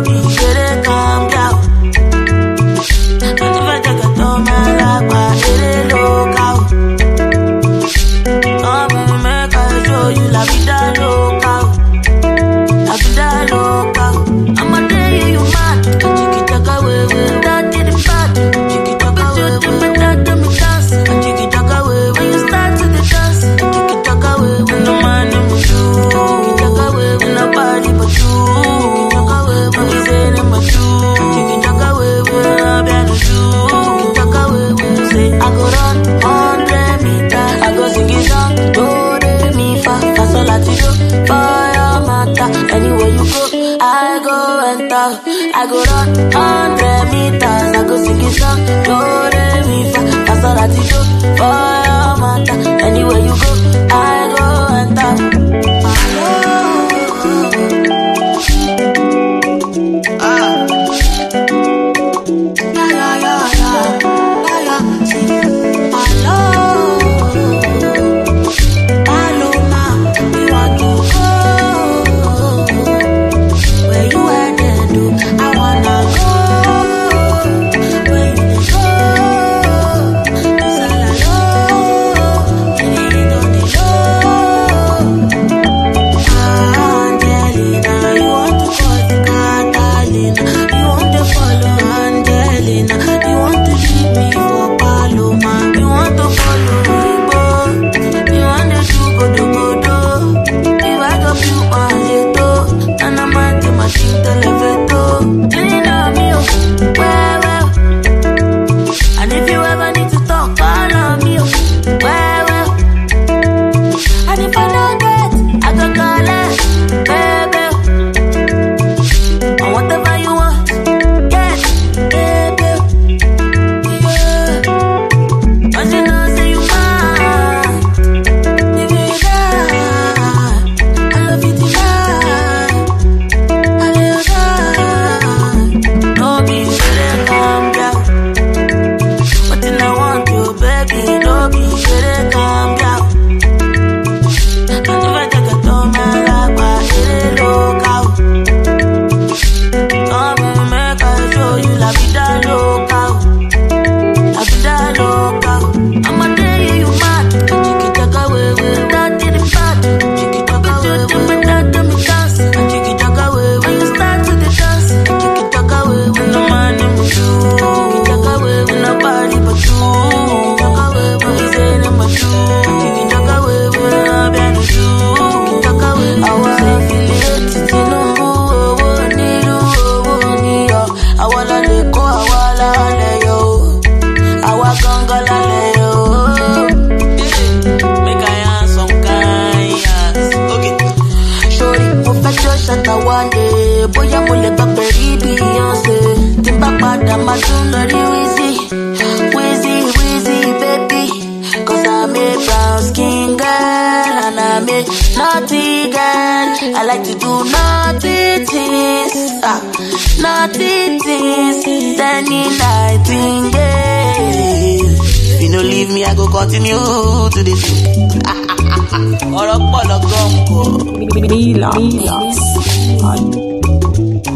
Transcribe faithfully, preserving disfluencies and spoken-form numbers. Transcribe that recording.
be shere calm down. And if I take a to my life, I hit it local. Come and make I show you la vida local. La vida local. I'ma tell you you mad. Chiki taka way way. That did it bad. Chiki taka way way. That do me dance. Chiki taka way way. When you start to the dance. Chiki taka way way. No man in my shoe. Chiki taka way way. Nobody but you. Chiki taka way way. When you say them but you. Chiki taka way way. I'm behind you. Chiki taka way way. Say I go run hundred meters. I go sing a song. Do re mi fa fa sol la ti do. Fire matter. Anywhere you go, I go enter. I go run hundred meters. I go sing a song. Do re mi fa fa sol la ti do. Fire matter. Anywhere you go, I go enter. Naughty girl, I like to do naughty things, ah, naughty things, Danny Nightingale. If you don't leave me, I go continue to this. Or a ball of gum.